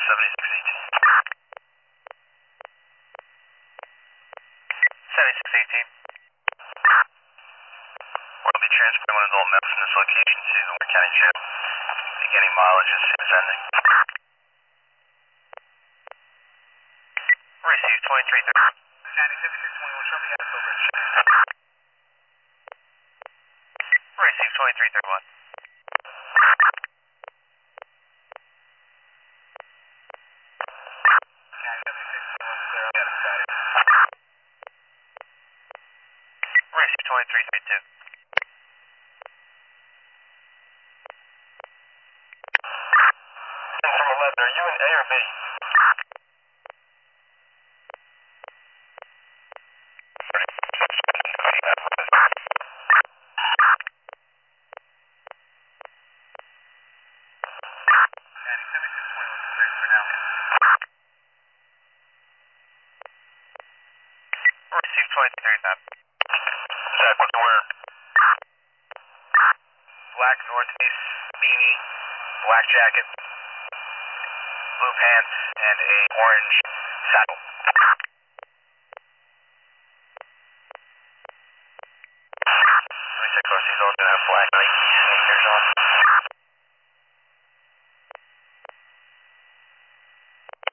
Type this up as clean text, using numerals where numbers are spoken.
7618. We'll be transferring one adult male from this location to the Warren County Jail. Beginning mileage is descending. Receive 2330. County 7621, show me how to over. Receive 2331. County 7621, clear up. Receive 2332. From 11, are you in A or B? Receive 2330. Zach, what's the word? Black Northeast, beanie, black jacket, blue pants, and a orange saddle. Let me check, of course, he's also going to have black Nike sneakers on.